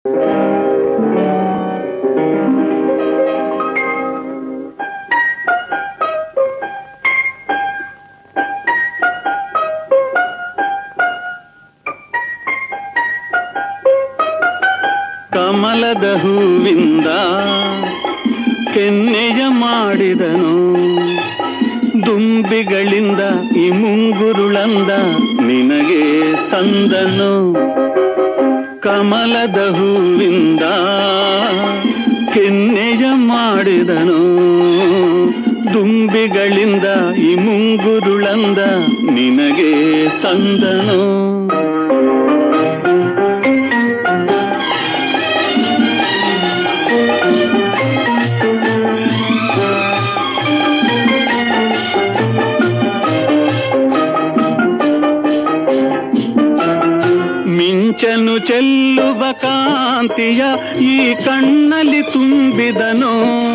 ಕಮಲದ ಹೂವಿಂದ ಕೆನ್ನೆಯ ಮಾಡಿದನು, ದುಂಬಿಗಳಿಂದ ಈ ಮುಂಗುರುಳಂದ ನಿನಗೆ ತಂದನು. ಕಮಲದ ಹೂವಿಂದ ಕೆನ್ನೆಯ ಮಾಡಿದನು, ದುಂಬಿಗಳಿಂದ ಈ ಮುಂಗುರುಳಂದ ನಿನಗೆ ತಂದನು. ಮಿಂಚನು ಚೆಲ್ಲುವ ಕಾಂತಿಯ ಈ ಕಣ್ಣಲ್ಲಿ ತುಂಬಿದನು,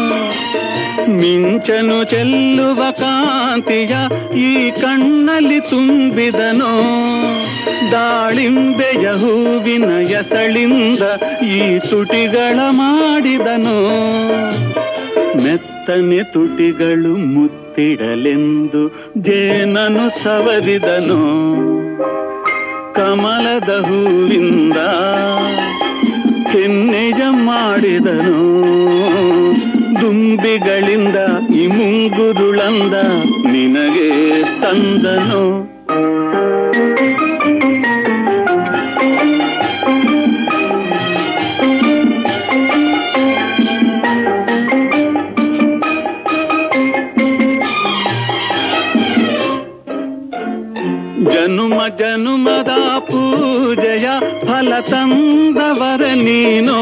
ಮಿಂಚನು ಚೆಲ್ಲುವ ಕಾಂತಿಯ ಈ ಕಣ್ಣಲ್ಲಿ ತುಂಬಿದನು. ದಾಳಿಂಬೆಯ ಹೂವಿನ ಎಸಳಿಂದ ಈ ತುಟಿಗಳ ಮಾಡಿದನು, ಮೆತ್ತನೆ ತುಟಿಗಳು ಮುತ್ತಿಡಲೆಂದು ಜೇನನು ಸವರಿದನು. ಕಮಲದ ಹೂವಿಂದ ಕೆನ್ನೆಯ ಮಾಡಿದನು, ದುಂಬಿಗಳಿಂದ ಈ ಮುಂಗುರುಳಂದ ನಿನಗೆ ತಂದನು. ಜನುಮ ಜನುಮದ ಪೂಜೆಯ ಫಲ ತಂದವರ ನೀನು,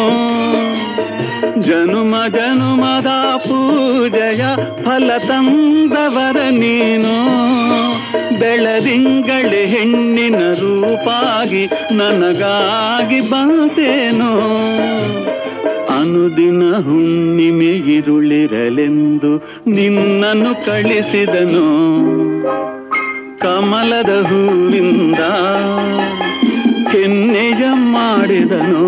ಜನುಮ ಜನುಮದ ಪೂಜೆಯ ಫಲ ತಂದವರ ನೀನು. ಬೆಳದಿಂಗಳೆ ಹೆಣ್ಣಿನ ರೂಪಾಗಿ ನನಗಾಗಿ ಬಂತೇನೋ, ಅನುದಿನ ಹುಣ್ಣಿಮೆ ಇರುಳಿರಲೆಂದು ನಿನ್ನನ್ನು ಕಳಿಸಿದನು. ಕಮಲದ ಹೂವಿಂದ ಕೆನ್ನೆಯ ಮಾಡಿದನು,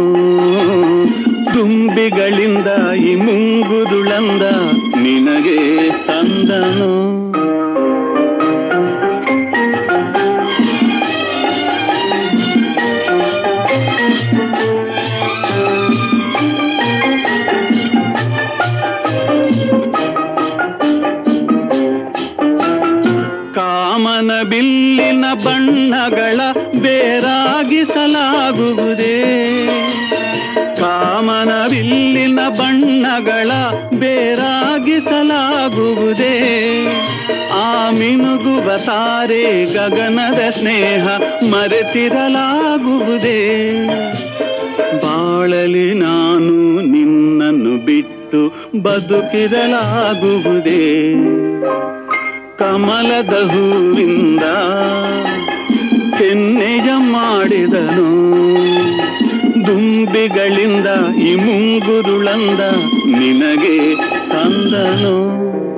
ದುಂಬಿಗಳಿಂದ ಈ ಮುಂಗುರುಳಂದ ನಿನಗೆ ತಂದನು. ಕಾಮನ ಬಿಲ್ಲಿನ ಬಣ್ಣಗಳ ಬೇರಾಗಿಸಲಾಗುವುದೇ, ಕಾಮನ ಬಿಲ್ಲಿನ ಬಣ್ಣಗಳ ಬೇರಾಗಿಸಲಾಗುವುದೇ. ಆ ಮಿನುಗುವ ತಾರೆ ಗಗನದ ಸ್ನೇಹ ಮರೆತಿರಲಾಗುವುದೇ. ಬಾಳಲಿ ನಾನು ನಿನ್ನನ್ನು ಬಿಟ್ಟು ಬದುಕಿರಲಾಗುವುದೇ. ಕಮಲದ ಹೂವಿಂದ ಕೆನ್ನೆಯ ಮಾಡಿದನು, ದುಂಬಿಗಳಿಂದ ಈ ಮುಂಗುರುಳಂದ ನಿನಗೆ ತಂದನು.